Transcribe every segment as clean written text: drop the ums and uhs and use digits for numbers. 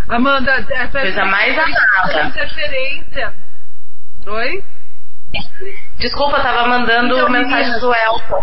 Amanda, coisa mais amada. Interferência. Oi? Desculpa, tava mandando então, mensagem pro Elton.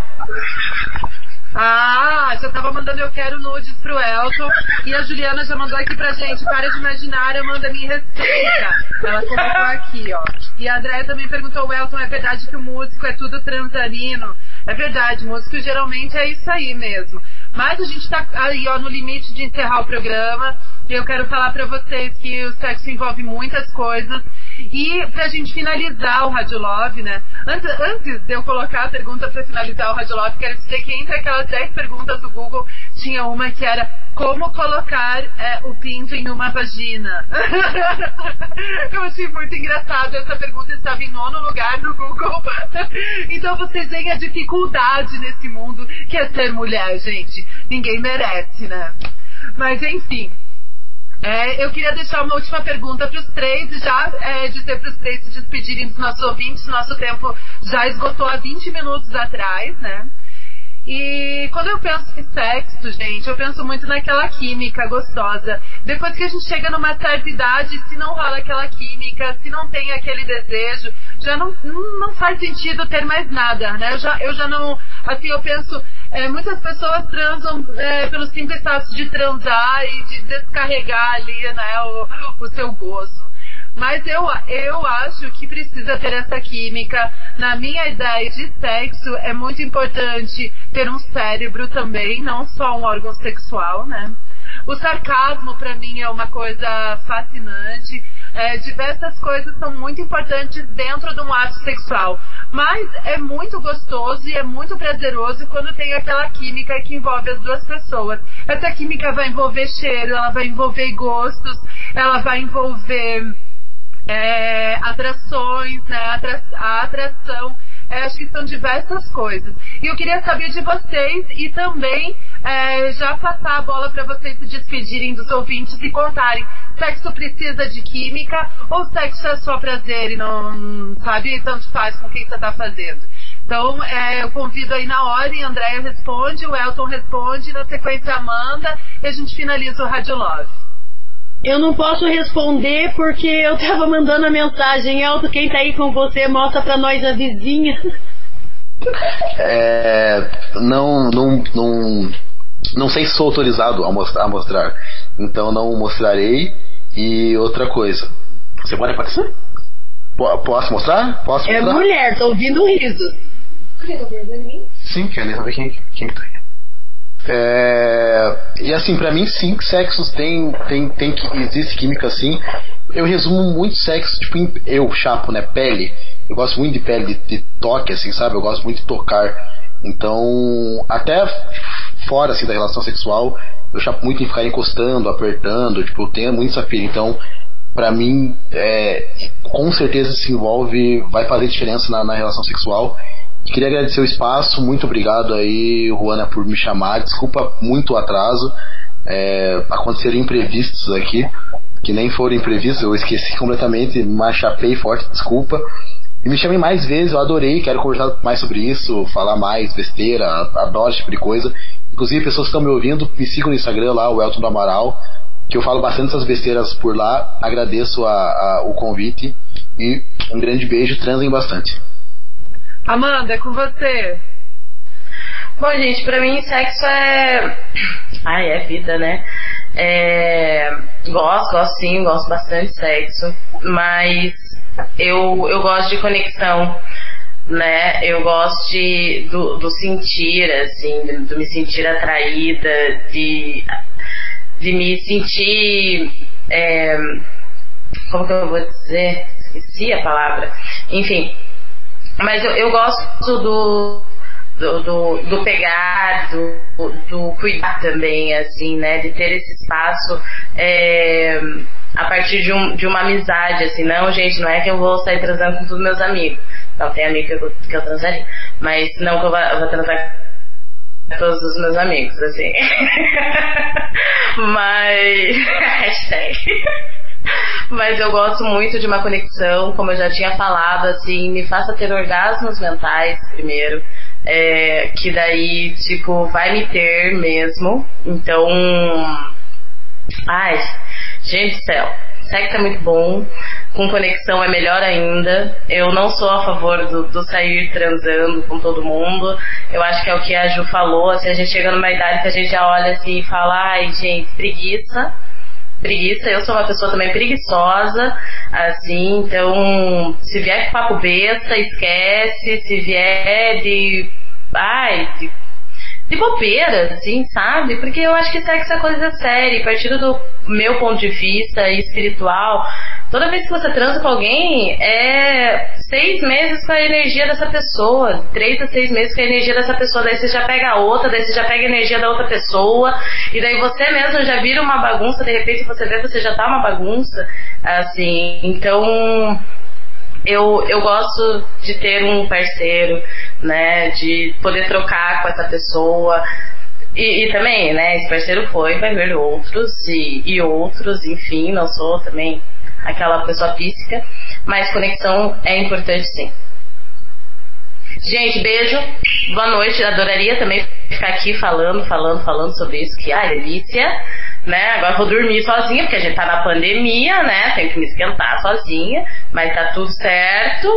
Já tava mandando eu quero nudes pro Elton. E a Juliana já mandou aqui pra gente. Para de imaginar, Amanda, me respeita. Ela colocou aqui, ó. E a Andréia também perguntou, o Elton, é verdade que o músico é tudo transarino? É verdade, músico geralmente é isso aí mesmo. Mas a gente tá aí, ó, no limite de encerrar o programa. E eu quero falar pra vocês que o sexo envolve muitas coisas. E pra gente finalizar o Rádio Love, né? Antes de eu colocar a pergunta pra finalizar o Rádio Love, quero dizer que entre aquelas 10 perguntas do Google, tinha uma que era como colocar o pinto em uma vagina. Eu achei muito engraçado. Essa pergunta estava em 9º lugar no Google. Então vocês veem a dificuldade nesse mundo que é ser mulher, gente. Ninguém merece, né? Mas enfim. Eu queria deixar uma última pergunta para os três e já dizer para os três se despedirem dos nossos ouvintes. Nosso tempo já esgotou há 20 minutos atrás, né? E quando eu penso em sexo, gente, eu penso muito naquela química gostosa. Depois que a gente chega numa certa idade, se não rola aquela química, se não tem aquele desejo, já não faz sentido ter mais nada, né? Eu já não... Assim, eu penso... muitas pessoas transam pelo simples fato de transar e de descarregar ali, né, o seu gozo. Mas eu acho que precisa ter essa química. Na minha ideia de sexo, é muito importante ter um cérebro também, não só um órgão sexual, né? O sarcasmo, pra mim, é uma coisa fascinante. Diversas coisas são muito importantes dentro de um ato sexual. Mas é muito gostoso e é muito prazeroso quando tem aquela química que envolve as duas pessoas. Essa química vai envolver cheiro, ela vai envolver gostos, ela vai envolver atrações, né? A atração. Acho que são diversas coisas. E eu queria saber de vocês e também já passar a bola para vocês se despedirem dos ouvintes e contarem. Sexo precisa de química ou sexo é só prazer e não, sabe, tanto faz com quem você tá fazendo? Então, eu convido aí na ordem, a Andréia responde, o Elton responde, na sequência a Amanda, e a gente finaliza o Rádio Love. Eu não posso responder porque eu tava mandando a mensagem. Elton, quem tá aí com você, mostra pra nós a vizinha. Não sei se sou autorizado a mostrar. Então não mostrarei. E outra coisa, você pode aparecer? Posso mostrar? É mulher, tô ouvindo um riso. Sim, quer saber quem tá aí. E assim, pra mim sim, sexos tem que existe química sim. Eu resumo muito sexo, tipo, eu chapo, né, pele. Eu gosto muito de pele, de toque, assim, sabe? Eu gosto muito de tocar. Então, até fora assim da relação sexual, eu chapo muito em ficar encostando, apertando, tipo, eu tenho muito essa pira. Então, pra mim, com certeza se envolve, vai fazer diferença na relação sexual. Queria agradecer o espaço, muito obrigado aí, Juana, por me chamar. Desculpa muito o atraso. Aconteceram imprevistos aqui, que nem foram imprevistos, eu esqueci completamente, mas chapei forte, desculpa. E me chamem mais vezes, eu adorei, quero conversar mais sobre isso, falar mais besteira, adoro esse tipo de coisa. Inclusive, pessoas que estão me ouvindo, me sigam no Instagram lá, o Elton do Amaral, que eu falo bastante essas besteiras por lá. Agradeço o convite e um grande beijo, transem bastante. Amanda, é com você. Bom, gente, pra mim sexo é vida, né? Gosto sim, gosto bastante de sexo, mas eu gosto de conexão, né? Eu gosto do sentir, assim, de me sentir atraída, de me sentir, como que eu vou dizer? Esqueci a palavra. Enfim, mas eu gosto do pegar, do cuidar também, assim, né? De ter esse espaço a partir de uma amizade, assim. Não, gente, não é que eu vou sair transando com todos os meus amigos. Não, tem amigo que eu transaria. Mas não que eu vou transar com todos os meus amigos, assim. Mas... hashtag... Mas eu gosto muito de uma conexão, como eu já tinha falado, assim, me faça ter orgasmos mentais primeiro, que daí, tipo, vai me ter mesmo. Então, Gente do céu, sexo é muito bom, com conexão é melhor ainda. Eu não sou a favor do sair transando com todo mundo. Eu acho que é o que a Ju falou, assim, a gente chega numa idade que a gente já olha assim e fala, ai gente, preguiça, eu sou uma pessoa também preguiçosa, assim, então se vier com papo besta, esquece, se vier de bobeira, assim, sabe? Porque eu acho que sexo é coisa séria, partindo do meu ponto de vista espiritual, toda vez que você transa com alguém, é 6 meses com a energia dessa pessoa, 3 a 6 meses com a energia dessa pessoa, daí você já pega a outra, daí você já pega a energia da outra pessoa, e daí você mesmo já vira uma bagunça, de repente você vê, você já tá uma bagunça, assim, então eu gosto de ter um parceiro, né, de poder trocar com essa pessoa, e também, né, esse parceiro vai ver outros e outros, enfim, não sou também aquela pessoa píssica, mas conexão é importante sim. Gente, beijo, boa noite, adoraria também ficar aqui falando sobre isso, que delícia, né, agora eu vou dormir sozinha, porque a gente tá na pandemia, né, tenho que me esquentar sozinha, mas tá tudo certo,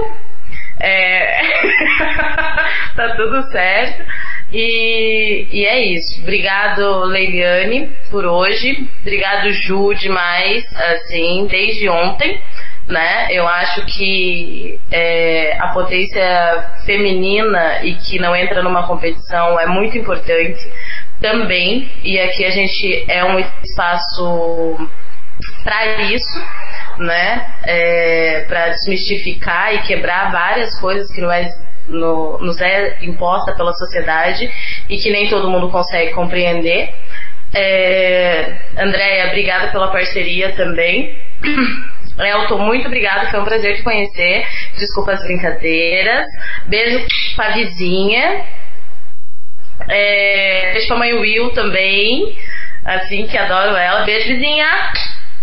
tá tudo certo, e é isso. Obrigado, Leiliane, por hoje, obrigado, Ju, demais, assim, desde ontem, né, eu acho que a potência feminina e que não entra numa competição é muito importante também, e aqui a gente é um espaço para isso, né, para desmistificar e quebrar várias coisas que nos é imposta pela sociedade e que nem todo mundo consegue compreender. Andréia, obrigada pela parceria também. Elton, muito obrigada, foi um prazer te conhecer, desculpa as brincadeiras, beijo pra vizinha, beijo pra mãe Will também, assim, que adoro ela, beijo vizinha,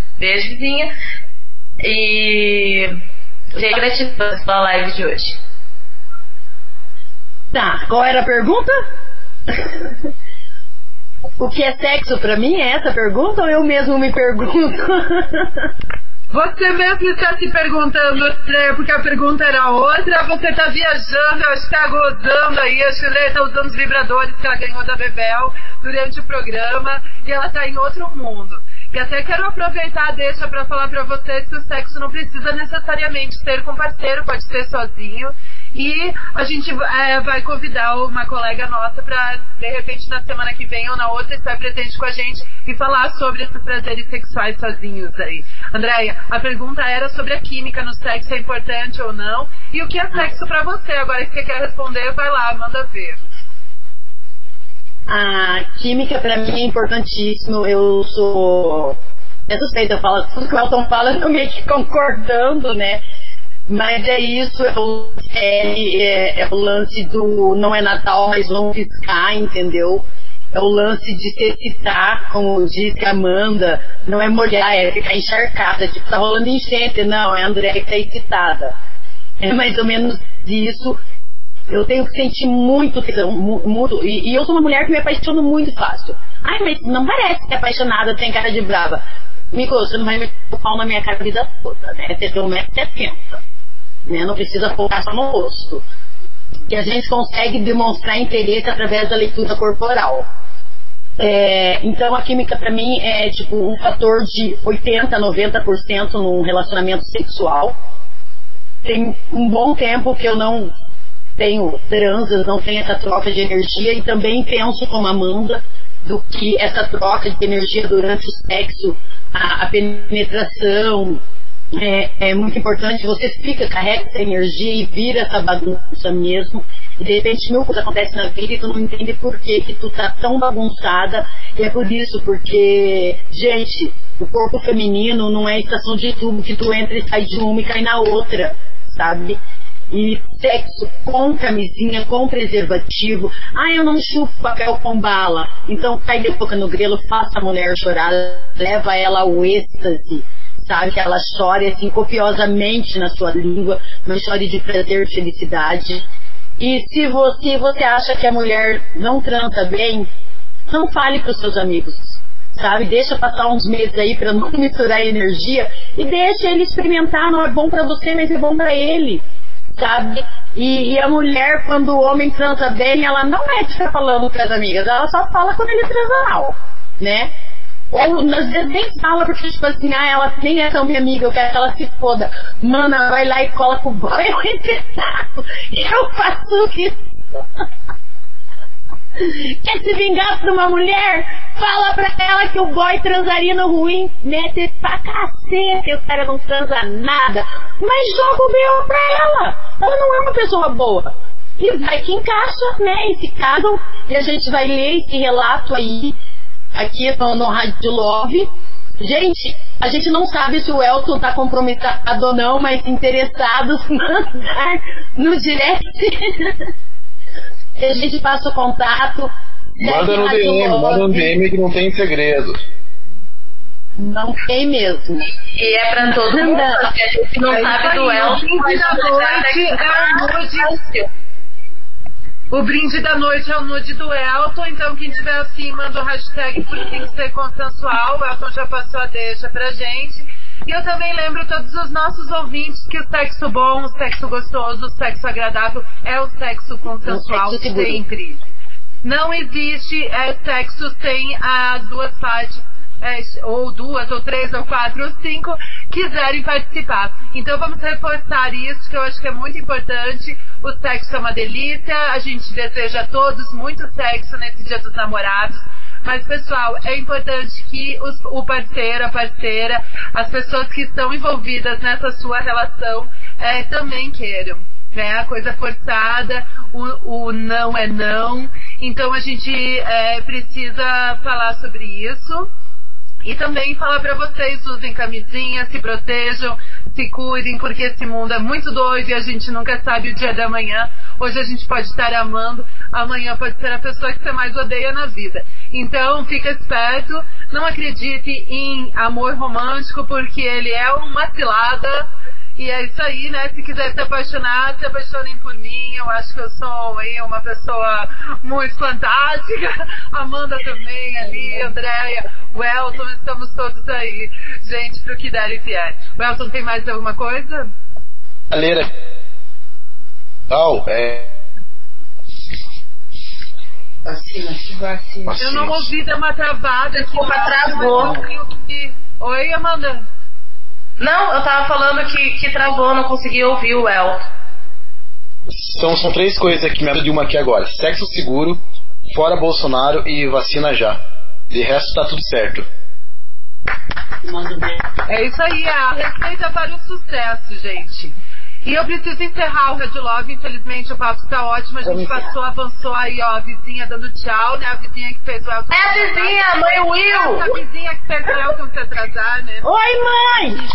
e gratidão pela live de hoje. Tá, qual era a pergunta? O que é sexo pra mim? É essa a pergunta ou eu mesmo me pergunto? Você mesmo está se perguntando, né, porque a pergunta era outra, você está viajando, está gozando aí, a Chile está usando os vibradores que ela ganhou da Bebel durante o programa, e ela está em outro mundo. E até quero aproveitar, deixa para falar para vocês que o sexo não precisa necessariamente ser com parceiro, pode ser sozinho. E a gente vai convidar uma colega nossa para, de repente, na semana que vem ou na outra, estar presente com a gente e falar sobre esses prazeres sexuais sozinhos aí. Andréia, a pergunta era sobre a química no sexo, é importante ou não? E o que é sexo para você? Agora, se você quer responder, vai lá, manda ver. A química para mim é importantíssimo. Eu suspeita, eu falo tudo que o Elton fala, eu tô meio que concordando, né? Mas é isso, é o lance do não é Natal, mas vão piscar, entendeu? É o lance de se excitar, como disse a Amanda, não é molhar, é ficar encharcada, tipo, tá rolando enchente, não, é a Andréia que tá excitada. É mais ou menos isso. Eu tenho que sentir muito tesão, e eu sou uma mulher que me apaixono muito fácil. Ai, mas não parece que é apaixonada, tem cara de brava. Mico, você não vai meter o pau na minha cara a vida toda, né? Você tem 1,70 m, né? Não precisa focar só no rosto. Que a gente consegue demonstrar interesse através da leitura corporal. Então a química pra mim é tipo um fator de 80, 90% num relacionamento sexual. Tem um bom tempo que eu não tenho transas, não tenho essa troca de energia, e também penso como Amanda do que essa troca de energia durante o sexo, a penetração é muito importante. Você carrega essa energia e vira essa bagunça mesmo, e de repente mil coisas acontecem na vida e tu não entende por que tu tá tão bagunçada. E é por isso, porque, gente, o corpo feminino não é estação de tubo que tu entra e sai de uma e cai na outra, sabe? E sexo com camisinha, com preservativo. Eu não chupo papel com bala. Então cai de boca no grelo, faça a mulher chorar, leva ela ao êxtase, sabe? Que ela chore assim copiosamente na sua língua, mas chore de prazer, felicidade. E se você acha que a mulher não transa bem, não fale para os seus amigos. sabe? Deixa passar uns meses aí pra não misturar energia e deixa ele experimentar. Não é bom pra você, mas é bom pra ele, sabe? E a mulher, quando o homem transa bem, ela não é de ficar falando pras amigas, ela só fala quando ele transa mal, né? Ou às vezes nem fala porque, tipo assim, ela nem é tão minha amiga, eu quero que ela se foda. Mana, vai lá e cola com o boy e eu faço isso. Quer se vingar por uma mulher? Fala pra ela que o boy transaria no ruim, mete pra cacete, o cara não transa nada, mas joga o B.O. pra ela. Ela não é uma pessoa boa. E vai que encaixa, né? E se casam, e a gente vai ler esse relato aí, aqui no Rádio Love. Gente, a gente não sabe se o Elton tá comprometido ou não, mas interessados, mandar no direct. A gente passa o contato. Manda no DM que não tem segredo. Não tem mesmo. E é pra todo mundo, porque a gente não sabe do Elton, mas o brinde da noite é o nude do Elton, então quem tiver assim, manda o hashtag porque tem que ser consensual. O Elton já passou a deixa pra gente. E eu também lembro todos os nossos ouvintes que o sexo bom, o sexo gostoso, o sexo agradável é o sexo consensual sempre. Não existe sexo sem as duas partes, ou duas, ou três, ou quatro, ou cinco, quiserem participar. Então vamos reforçar isso, que eu acho que é muito importante. O sexo é uma delícia, a gente deseja a todos muito sexo nesse Dia dos Namorados. Mas, pessoal, é importante que o parceiro, a parceira, as pessoas que estão envolvidas nessa sua relação também queiram, né? A coisa forçada, o não é não. Então a gente precisa falar sobre isso. E também falar pra vocês, usem camisinha, se protejam, se cuidem, porque esse mundo é muito doido e a gente nunca sabe o dia da manhã. Hoje a gente pode estar amando, amanhã pode ser a pessoa que você mais odeia na vida. Então, fica esperto, não acredite em amor romântico, porque ele é uma cilada. E é isso aí, né? Se quiser se apaixonar, se apaixonem por mim. Eu acho que eu sou aí uma pessoa muito fantástica. Amanda também ali, Andréia, o Elton, estamos todos aí. Gente, pro que der e vier. O Elton, tem mais alguma coisa? Galera, vacina. Eu não ouvi, dar uma travada aqui. Travou. Oi, Amanda. Não, eu tava falando que travou, não consegui ouvir o Elton. São três coisas aqui, me de uma aqui agora: sexo seguro, fora Bolsonaro e vacina já. De resto tá tudo certo. É isso aí, a receita para o sucesso, gente. E eu preciso encerrar o Rádio Love, infelizmente o papo está ótimo, a gente avançou aí, ó, a vizinha dando tchau, né, a vizinha que fez o Elton... É a vizinha, a mãe Will! A vizinha que fez o Elton se atrasar, né? Oi, mãe!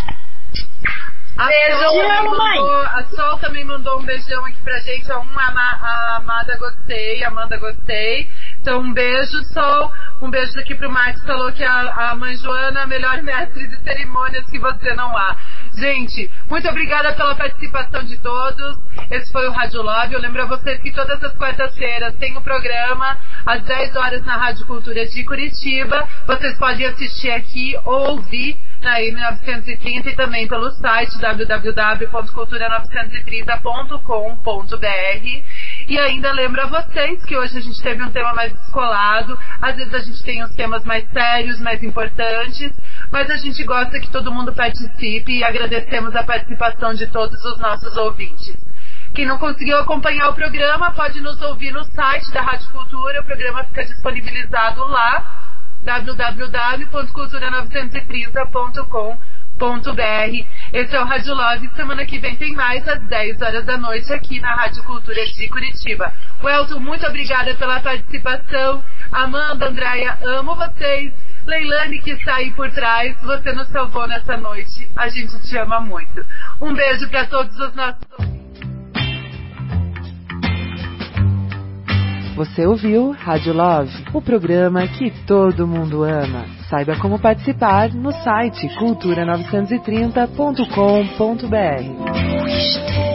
A Sol também mandou um beijão aqui pra gente, a Amanda gostei. Então um beijo, Sol. Um beijo aqui pro Marcos, falou que a mãe Joana, a melhor mestre de cerimônias que você não há. Gente, muito obrigada pela participação de todos. Esse foi o Rádio Love. Eu lembro a vocês que todas as quartas-feiras tem um programa às 10 horas na Rádio Cultura de Curitiba. Vocês podem assistir aqui ou ouvir na M930 e também pelo site www.cultura930.com.br. E ainda lembro a vocês que hoje a gente teve um tema mais descolado, às vezes a gente tem uns temas mais sérios, mais importantes, mas a gente gosta que todo mundo participe e agradecemos a participação de todos os nossos ouvintes. Quem não conseguiu acompanhar o programa pode nos ouvir no site da Rádio Cultura, o programa fica disponibilizado lá, www.cultura930.com.br. Esse é o Rádio Love. Semana que vem tem mais às 10 horas da noite aqui na Rádio Cultura de Curitiba. Welton, muito obrigada pela participação. Amanda, Andréia, amo vocês. Leilane, que está aí por trás, você nos salvou nessa noite. A gente te ama muito. Um beijo para todos os nossos ouvintes. Você ouviu Rádio Love, o programa que todo mundo ama. Saiba como participar no site cultura930.com.br.